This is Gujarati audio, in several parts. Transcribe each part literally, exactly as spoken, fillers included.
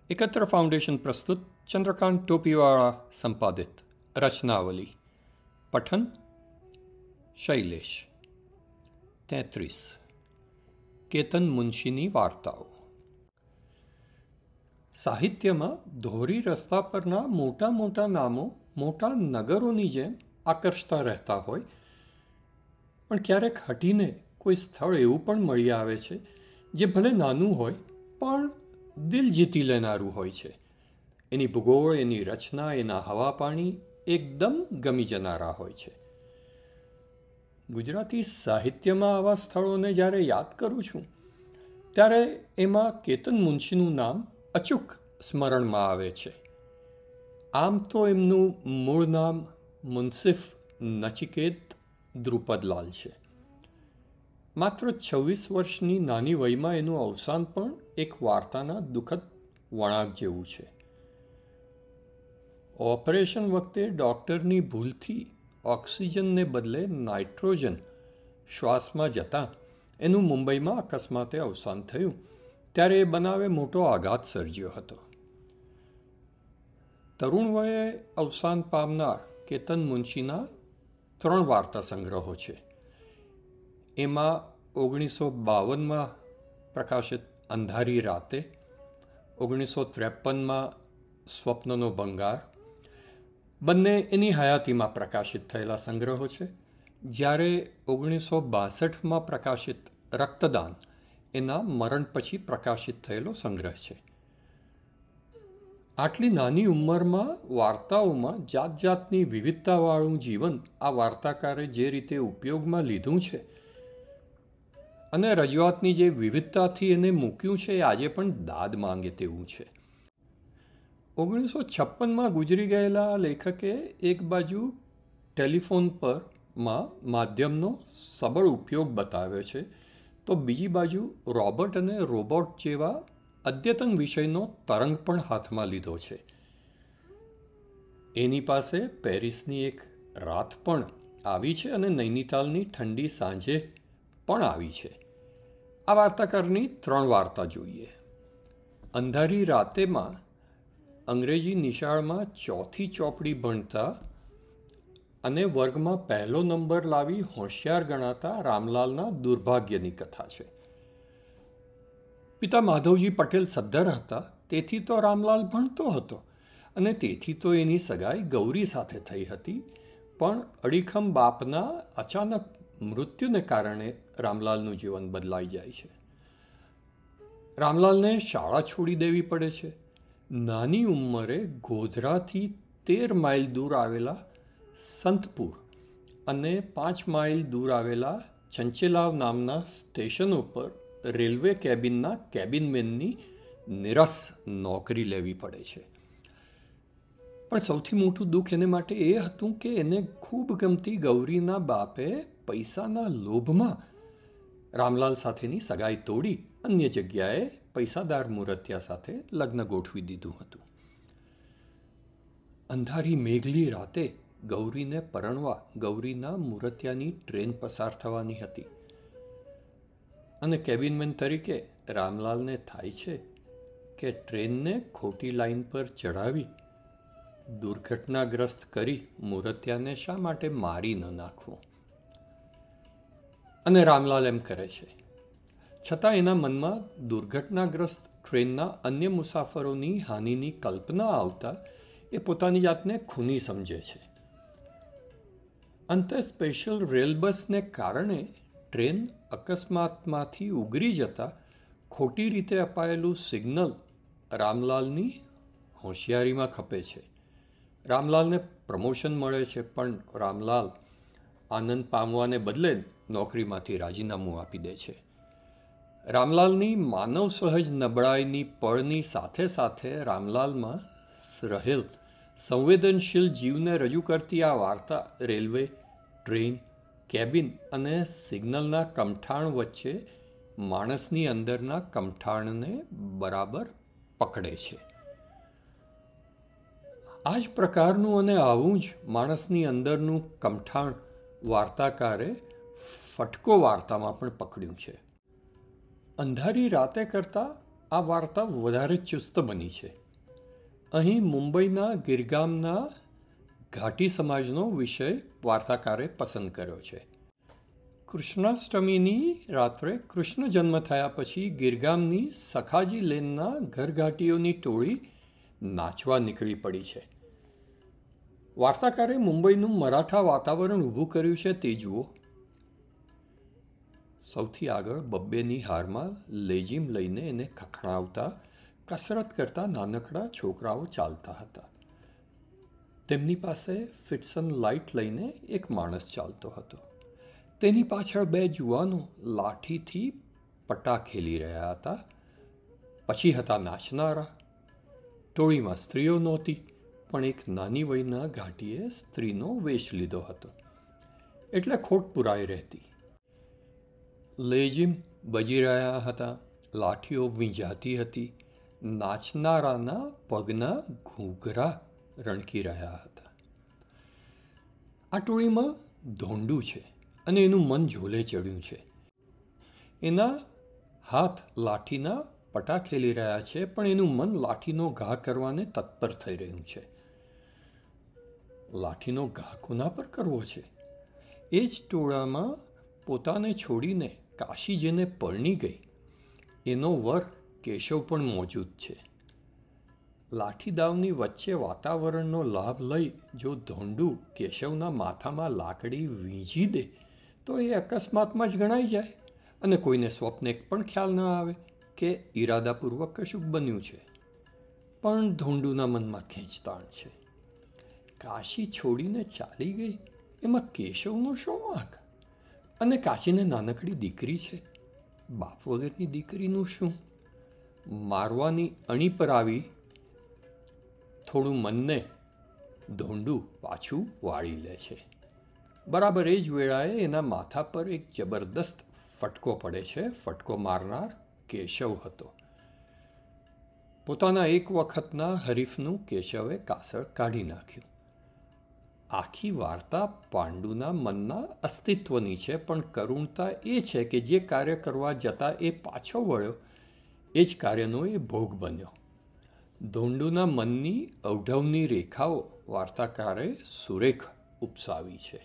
एकत्र फाउंडेशन प्रस्तुत चंद्रकांत टोपीवाड़ा संपादित रचनावली पठन शैलेश तैंतीस केतन मुंशीनी वार्ताओ। સાહિત્યમાં ધોરી રસ્તા પરના મોટા મોટા નામો મોટા નગરોની જેમ આકર્ષતા રહેતા હોય, પણ ક્યારેક હટીને કોઈ સ્થળ એવું પણ મળી આવે છે જે ભલે નાનું હોય પણ દિલ જીતી લેનારું હોય છે. એની ભૂગોળ, એની રચના, એના હવા પાણી એકદમ ગમી જનારા હોય છે. ગુજરાતી સાહિત્યમાં આવા સ્થળોને જ્યારે યાદ કરું છું ત્યારે એમાં કેતન મુનશીનું નામ અચૂક સ્મરણમાં આવે છે. આમ તો એમનું મૂળ નામ મુન્સિફ નચિકેત દ્રુપદલાલ છે. માત્ર છવ્વીસ વર્ષની નાની વયમાં એનું અવસાન પણ એક વાર્તાના દુઃખદ વળાંક જેવું છે. ઓપરેશન વખતે ડૉક્ટરની ભૂલથી ઓક્સિજનને બદલે નાઇટ્રોજન શ્વાસમાં જતાં એનું મુંબઈમાં અકસ્માતે અવસાન થયું ત્યારે એ બનાવે મોટો આઘાત સર્જ્યો હતો. તરુણ વયે અવસાન પામનાર કેતન મુનશીના ત્રણ વાર્તા સંગ્રહો છે. એમાં ઓગણીસો બાવનમાં પ્રકાશિત અંધારી રાતે, ઓગણીસો ત્રેપનમાં સ્વપ્નનો ભંગાર બંને એની હયાતીમાં પ્રકાશિત થયેલા સંગ્રહો છે, જ્યારે ઓગણીસો બાસઠમાં પ્રકાશિત રક્તદાન એના મરણ પછી પ્રકાશિત થયેલો સંગ્રહ છે. આટલી નાની ઉંમરમાં વાર્તાઓમાં જાત જાતની વિવિધતાવાળું જીવન આ વાર્તાકારે જે રીતે ઉપયોગમાં લીધું છે અને રજૂઆતની જે વિવિધતાથી એને મૂક્યું છે એ આજે પણ દાદ માંગે તેવું છે. ઓગણીસો છપ્પનમાં ગુજરી ગયેલા લેખકે એક બાજુ ટેલિફોન પર માં માધ્યમનો સબળ ઉપયોગ બતાવ્યો છે, તો બીજી બાજુ રોબોટ અને રોબોટ જેવા અદ્યતન વિષયનો તરંગ પણ હાથમાં લીધો છે. એની પાસે પેરિસની એક રાત પણ આવી છે અને નૈનીતાલની ઠંડી સાંજે પણ આવી છે. આ વાર્તાકારની ત્રણ વાર્તા જોઈએ. અંધારી રાતેમાં અંગ્રેજી નિશાળમાં ચોથી ચોપડી ભણતા અને વર્ગમાં પહેલો નંબર લાવી હોશિયાર ગણાતા રામલાલના દુર્ભાગ્યની કથા છે. પિતા માધવજી પટેલ સદ્ધર હતા, તેથી તો રામલાલ ભણતો હતો અને તેથી તો એની સગાઈ ગૌરી સાથે થઈ હતી. પણ અડીખમ બાપના અચાનક મૃત્યુને કારણે રામલાલનું જીવન બદલાઈ જાય છે. રામલાલને શાળા છોડી દેવી પડે છે. નાની ઉંમરે ગોધરાથી તેર માઇલ દૂર આવેલા સંતપુર અને પાંચ માઇલ દૂર આવેલા ચંચેલાવ નામના સ્ટેશન ઉપર રેલવે કેબિનના કેબિનમેનની નિરસ નોકરી લેવી પડે છે. પણ સૌથી મોટું દુઃખ એને માટે એ હતું કે એને ખૂબ ગમતી ગૌરીના બાપે પૈસાના લોભમાં રામલાલ સાથેની સગાઈ તોડી અન્ય જગ્યાએ પૈસાદાર મૂર્તિયા સાથે લગ્ન ગોઠવી દીધું હતું. અંધારી મેઘલી રાતે ગૌરીને પરણવા ગૌરીના મૂર્તિયાની ટ્રેન પસાર થવાની હતી અને કેબિનમેન તરીકે રામલાલને થાય છે કે ટ્રેનને ખોટી લાઈન પર ચડાવી દુર્ઘટનાગ્રસ્ત કરી મૂર્તિયાને શા માટે મારી ન નાખવું. અને રામલાલ એમ કરે છે, છતાં એના મનમાં દુર્ઘટનાગ્રસ્ત ટ્રેનના અન્ય મુસાફરોની હાનિની કલ્પના આવતા એ પોતાની જાતને ખૂની સમજે છે. અંતે સ્પેશિયલ રેલ બસને કારણે ટ્રેન અકસ્માતમાંથી ઉગરી જતા ખોટી રીતે અપાયેલું સિગ્નલ રામલાલની હોશિયારીમાં ખપે છે. રામલાલને પ્રમોશન મળે છે, પણ રામલાલ આનંદ પામવાને બદલે નોકરીમાંથી રાજીનામું આપી દે છે. રામલાલની માનવ સહજ નબળાઈની પળની સાથે સાથે રામલાલમાં રહેલ સંવેદનશીલ જીવને રજૂ કરતી આ વાર્તા રેલવે, ટ્રેન, કેબિન અને સિગ્નલના કમઠાણ વચ્ચે માણસની અંદરના કમઠાણને બરાબર પકડે છે. આ જ પ્રકારનું અને આવું જ માણસની અંદરનું કમઠાણ વાર્તાકારે ફટકો વાર્તામાં પણ પકડ્યું છે. અંધારી રાતે કરતાં આ વાર્તા વધારે ચુસ્ત બની છે. અહીં મુંબઈના ગિરગામના ઘાટી સમાજનો વિષય વાર્તાકારે પસંદ કર્યો છે. કૃષ્ણાષ્ટમીની રાત્રે કૃષ્ણ જન્મ થયા પછી ગિરગામની સખાજી લેનના ઘરઘાટીઓની ટોળી નાચવા નીકળી પડી છે. વાર્તાકારે મુંબઈનું મરાઠા વાતાવરણ ઊભું કર્યું છે તે જુઓ. સૌથી આગળ બબ્બેની હારમાં લેજીમ લઈને એને ખખડાવતા કસરત કરતા નાનકડા છોકરાઓ ચાલતા હતા. તેમની પાસે ફિટ્સન લાઇટ લઈને એક માણસ ચાલતો હતો. તેની પાછળ બે જુવાનો લાઠીથી પટ્ટા ખેલી રહ્યા હતા. પછી હતા નાચનારા. ટોળીમાં સ્ત્રીઓ નહોતી, પણ એક નાની વયના ઘાટીએ સ્ત્રીનો વેશ લીધો હતો, એટલે ખોટ પુરાઈ રહેતી. લેજીમ બજી રહ્યા હતા, લાઠીઓ વીંઝાતી હતી, નાચનારાના પગના ઘૂંઘરા રણકી રહ્યા હતા. આ ટોળીમાં ધોંડું છે અને એનું મન ઝોલે ચડ્યું છે. એના હાથ લાઠીના પટા ખેલી રહ્યા છે, પણ એનું મન લાઠીનો ઘા કરવાને તત્પર થઈ રહ્યું છે. લાઠીનો ઘા કોના પર કરવો છે? એ જ ટોળામાં પોતાને છોડીને કાશી જેને પરણી ગઈ એનો વર કેશવ પણ મોજૂદ છે. લાઠીદાવની વચ્ચે વાતાવરણનો લાભ લઈ જો ધોંડું કેશવના માથામાં લાકડી વીંજી દે તો એ અકસ્માતમાં જ ગણાઈ જાય અને કોઈને સ્વપ્ને પણ ખ્યાલ ન આવે કે ઈરાદાપૂર્વક કશુંક બન્યું છે. પણ ધોંડુના મનમાં ખેંચતાણ છે. કાશી છોડીને ચાલી ગઈ એમાં કેશવનો શું વાંક? અને કાશીને નાનકડી દીકરી છે, બાપ વગરની દીકરીનું શું? મારવાની અણી પર આવી થોડું મનને ધોંડું પાછું વાળી લે છે. બરાબર એ જ વેળાએ એના માથા પર એક જબરદસ્ત ફટકો પડે છે. ફટકો મારનાર કેશવ હતો. પોતાના એક વખતના હરીફનું કેશવે કાસળ કાઢી નાખ્યું. આખી વાર્તા પાંડુના મનના અસ્તિત્વની છે, પણ કરુણતા એ છે કે જે કાર્ય કરવા જતાં એ પાછો વળ્યો એ જ કાર્યનો એ ભોગ બન્યો. ધોંડુના મનની ઔઢવની રેખાઓ વાર્તાકારે સુરેખ ઉપસાવી છે.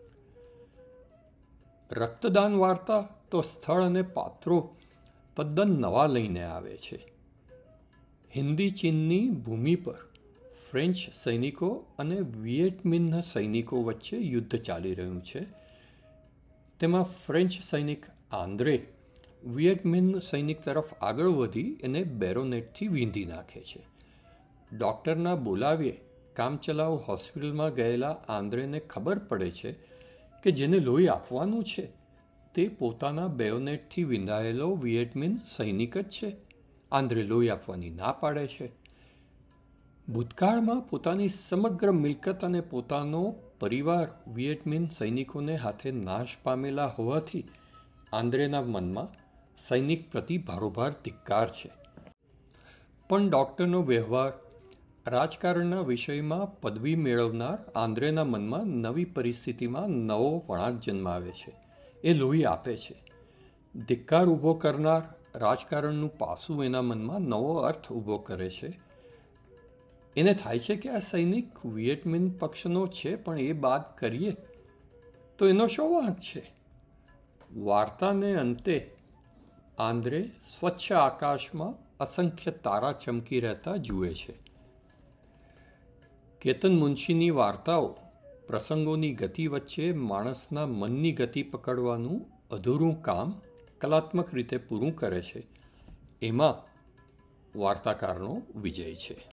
રક્તદાન વાર્તા તો સ્થળ અને પાત્રો તદ્દન નવા લઈને આવે છે. હિન્દી ચીનની ભૂમિ પર ફ્રેન્ચ સૈનિકો અને વિયેટમિન સૈનિકો વચ્ચે યુદ્ધ ચાલી રહ્યું છે. તેમાં ફ્રેન્ચ સૈનિક આંદ્રે વિયેટમિન સૈનિક તરફ આગળ વધી એને બેરોનેટથી વીંધી નાખે છે. ડૉક્ટરના બોલાવીએ કામચલાઉ હોસ્પિટલમાં ગયેલા આંદ્રેને ખબર પડે છે કે જેને લોહી આપવાનું છે તે પોતાના બેયોનેટથી વિંધાયેલો વિયેટમિન સૈનિક જ છે. આંદ્રે લોહી આપવાની ના પાડે છે. ભૂતકાળમાં પોતાની સમગ્ર મિલકત અને પોતાનો પરિવાર વિયેટમિન સૈનિકોને હાથે નાશ પામેલા હોવાથી આંદ્રેના મનમાં સૈનિક પ્રતિ ભારોભાર ધિક્કાર છે. પણ ડૉક્ટરનો વ્યવહાર, રાજકારણના વિષયમાં પદવી મેળવનાર આંદ્રેના મનમાં નવી પરિસ્થિતિમાં નવો વળાંક જન્માવે છે. એ લોહી આપે છે. ધિક્કાર ઊભો કરનાર રાજકારણનું પાસું એના મનમાં નવો અર્થ ઊભો કરે છે. એને થાય છે કે આ સૈનિક વિયેટમિન પક્ષનો છે, પણ એ બાદ કરીએ તો એનો શો વાંક છે? વાર્તાને અંતે આંદ્રે સ્વચ્છ આકાશમાં અસંખ્ય તારા ચમકી રહેતા જુએ છે. કેતન મુનશીની વાર્તાઓ પ્રસંગોની ગતિ વચ્ચે માણસના મનની ગતિ પકડવાનું અધૂરું કામ કલાત્મક રીતે પૂરું કરે છે. એમાં વાર્તાકારનો વિજય છે.